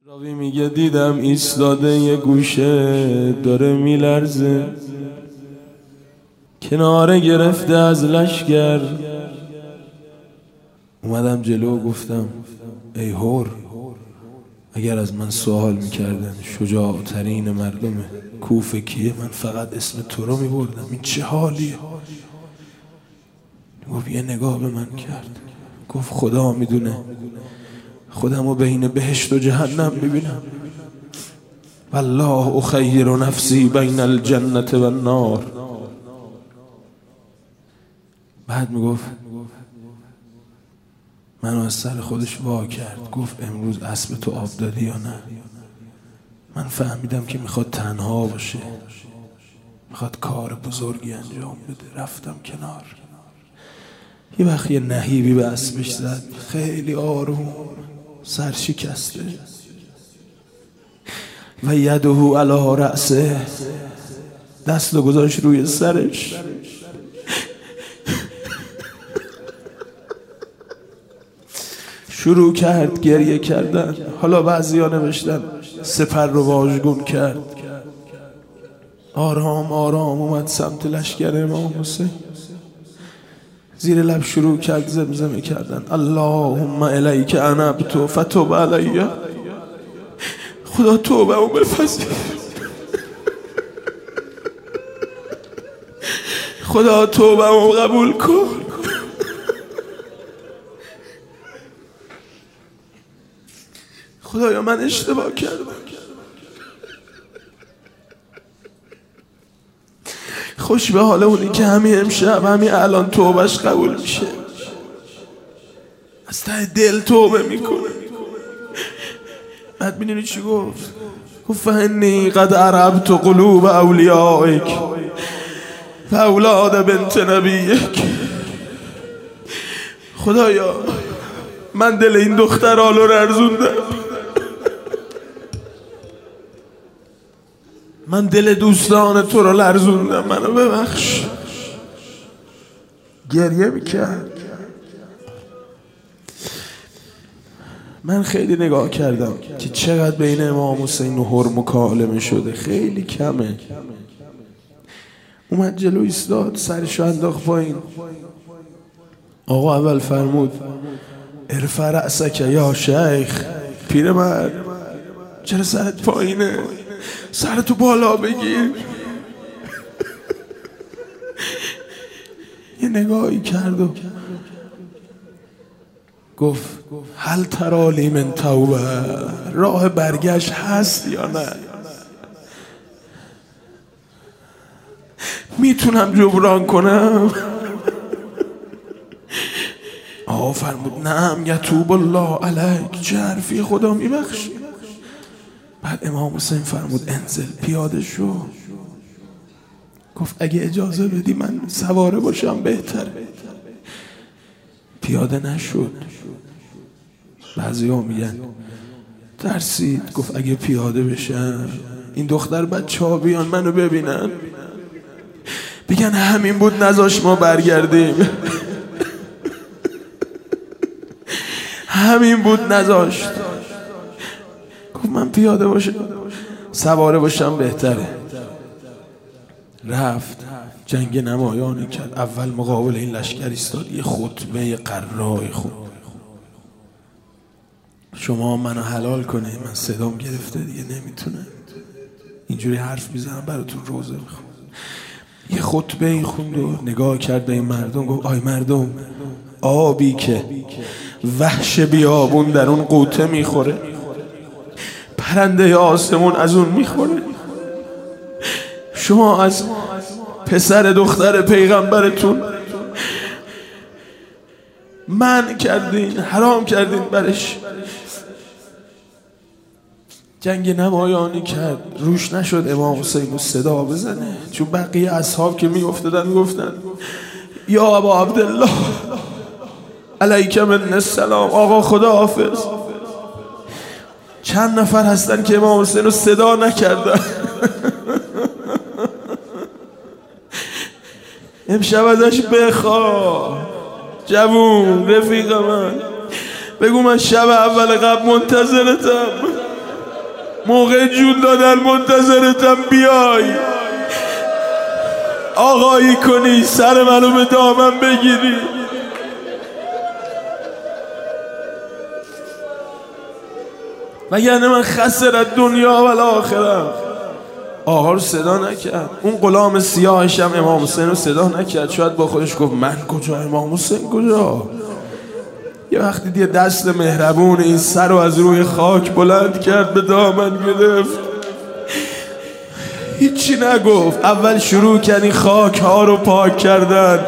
راوی میگه دیدم ایستاده یه گوشه داره میلرزه، کناره گرفته از لشگر. اومدم جلو و گفتم ای هور، اگر از من سوال میکردن شجاعترین مردم کوفه کیه، من فقط اسم تو رو میبردم. این چه حالیه؟ گفت یه نگاه به من کرد، گفت خدا میدونه خودم رو بین بهشت و جهنم میبینم. والله اخیر نفسی بین الجنة و النار. بعد میگفت منو از سر خودش وا کرد، گفت امروز اسب تو آب دادی یا نه؟ من فهمیدم که میخواد تنها باشه، میخواد کار بزرگی انجام بده. رفتم کنار. یه وقت یه نهیبی به اسبش زد، خیلی آروم، سر شکسته، و یده علی رأسه، دست رو گذاشت روی سرش. شروع کرد گریه کردن. حالا بعضی ها نوشتن سپر رو واژگون کرد. آرام آرام اومد سمت لشکر امام حسین. زیر لب شروع کرد زمزمه کردن اللهم الیک انبت فتب علی. خدا توبه او بپذیر، خدا توبه او قبول کن. خدایا من اشتباه کردم، خوش به حال اونی که همین امشب همین الان توبهش قبول میشه، از ته دل توبه میکنه. بعد میدونی چی گفت؟ گفت فانی قد عربت قلوب اولیائک و اولاد بنت نبیک. خدایا من دل این دخترها رو لرزوندم، من دل دوستان تو رو لرزوندم، منو ببخش. گریه میکرد. من خیلی نگاه کردم که چقدر بین امام حسین و هر مکالمه شده، خیلی کمه. اومد جلو ایستاد، سرشو انداخت پایین. آقا اول فرمود ارفع رأسک یا شیخ. پیرمرد چرا سرت پایینه؟ سرتو بالا بگیر. یه نگاهی کرد و گفت هل ترالی من توبه، راه برگشت هست یا نه؟ میتونم جبران کنم؟ آقا فرمود نعم یتوب الله علیک. چه حرفی؟ خدا میبخش. بعد امام حسین فرمود انزل، پیاده شو. گفت اگه اجازه بدی من سواره باشم بهتره. پیاده نشد. بعضی ها میگن ترسید. گفت اگه پیاده بشم این دختر بچه ها بیان منو ببینن بگن همین بود نذاش ما برگردیم. همین بود نذاشت. گفت من پیاده باشم سواره باشم بهتره. رفت جنگ نمایانی کرد. اول مقابل این لشکر ایستاد، یه خطبه قرای خود. شما منو حلال کنه، من صدام گرفته دیگه نمیتونه اینجوری حرف میزنم براتون روزه میخوام. یه خطبه خوند و نگاه کرد به این مردم، گفت آی مردم، آبی که وحش بیابون در اون قوطه میخوره، پرنده آسمون از اون میخوره. شما از پسر دختر پیغمبرتون منع کردین، حرام کردین برش. جنگ نمایانی کرد، روش نشد امام حسین صدا بزنه، چون بقیه اصحاب که میافتادن گفتن یا ابا عبدالله علیک من السلام، آقا خدا حافظ. چند نفر هستن که امام حسین رو صدا نکردن. امشب ازش بخوا جوون رفیق من، بگو من شب اول قبل منتظرتم. موقع جون دادن منتظرتم بیای، آقایی کنی، سر منو به دامن بگیری. وگرنه من خسر دنیا و الاخره. آقا رو صدا نکرد. اون غلام سیاهش هم امام حسین رو صدا نکرد. شاید با خودش گفت من کجا، امام حسین کجا. یه وقتی دیگه دست مهربون این سر رو از روی خاک بلند کرد، به دامن گرفت، هیچی نگفت. اول شروع کرد این خاک ها رو پاک کردن.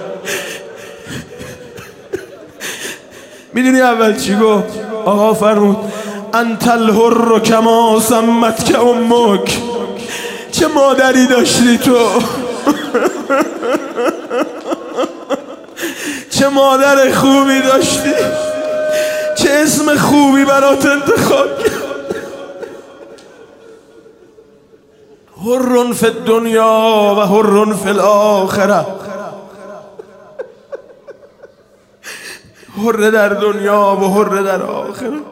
میدونی اول چی گفت؟ آقا فرمود انت الحر کما سمتک امک. چه مادری داشتی تو، چه مادر خوبی داشتی، چه اسم خوبی برات انتخاب کرد. حر فی الدنیا و حر فی الاخره. حر در دنیا و حر در آخره.